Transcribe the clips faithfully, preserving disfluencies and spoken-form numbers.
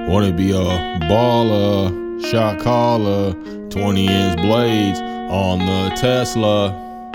Wanna be a baller, shot caller, twenty inch blades on the Tesla.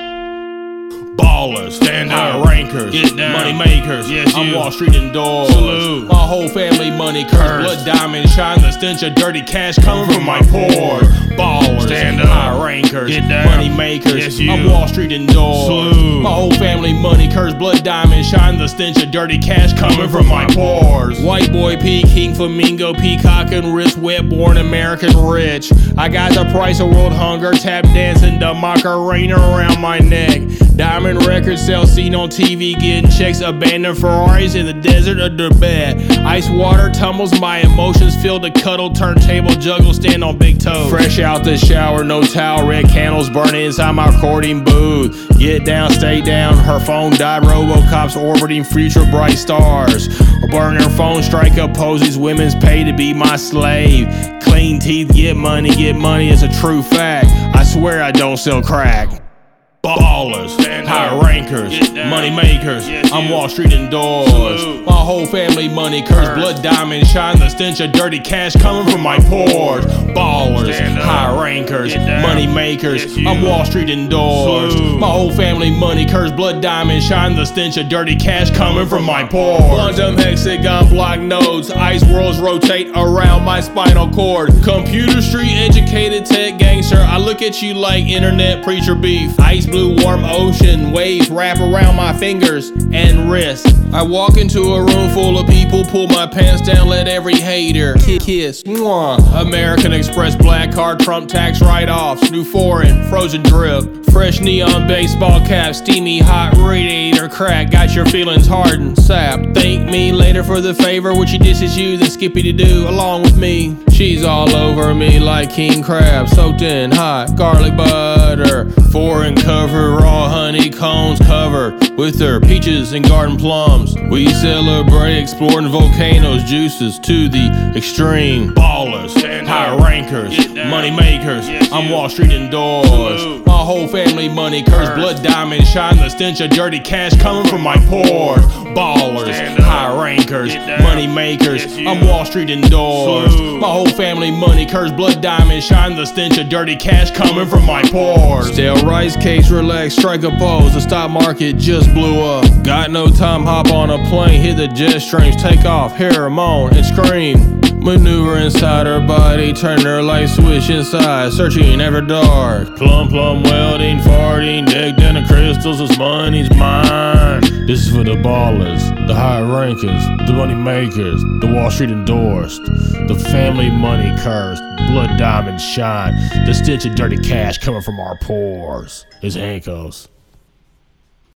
Ballers, stand up, rankers, get down, money makers. Yes, I'm Wall Street indoors. Salute. My whole family money cursed. Blood diamonds shine, the stench of dirty cash coming from my pores. Ballers, stand up, high rankers, get down, money makers. Yes, I'm Wall Street indoors. Salute. My whole family money cursed. Blood diamonds shine, the stench of dirty cash coming from my pores. White boy P, king flamingo, peacock and wrist wet, born American rich. I got the price of world hunger, tap dancing, the Macarena around my neck. Diamond records sell, seen on T V, getting checks, abandoned Ferraris in the desert of Tibet. Ice water tumbles, my emotions filled a cuddle, turntable juggle, stand on big toes. Fresh out the shower, no towel, red candles burning inside my recording booth. Get down, stay down, her phone died, Robocops orbiting future bright stars. Burn her phone, strike up posies, women's pay to be my slave. Clean teeth, get money, get money, it's a true fact. I swear I don't sell crack. Ballers, high rankers, money makers. Yes, I'm Wall Street indoors. Salute. My whole family money cursed. Blood diamonds shine, the stench of dirty cash coming from my pores. Ballers, high rankers, money makers. Yes, I'm Wall Street indoors. Salute. My whole family money cursed. Blood diamonds shine, the stench of dirty cash coming from my pores. Quantum hexagon block nodes, ice worlds rotate around my spinal cord. Computer street educated tech gangster. I look at you like internet preacher beef. Ice blue warm ocean waves wrap around my fingers and wrists. I walk into a room full of people, pull my pants down, let every hater kiss. Mwah. American Express black card, Trump tax write-offs, new foreign, frozen drip, fresh neon baseball cap, steamy hot radiator crack, got your feelings hardened, sapped. Thank me later for the favor, which you disses you, then Skippy to do along with me. She's all over me like king crab, soaked in hot garlic butter, foreign cover, raw honeycombs covered with her peaches and garden plums. We celebrate exploring volcanoes, juices to the extreme. Ballers, high rankers, money makers. I'm Wall Street indoors. My whole family money cursed. Blood diamonds shine, the stench of dirty cash coming from my pores. Ballers, high rankers, money makers. I'm Wall Street indoors. My whole family money cursed. Blood diamonds shine, the stench of dirty cash coming from my pores. Stale rice cakes, relax, strike a pose. The stock market just blew up. Got no time, hop on a plane, hit the jet streams, take off, hear her moan and scream. Maneuver inside her body, turn her light switch inside, searching ever dark. Plum plum welding, farting, decked in the crystals, this money's mine. This is for the ballers, the high rankers, the money makers, the Wall Street endorsed, the family money cursed, blood diamonds shine, the stench of dirty cash coming from our pores. It's Hankos.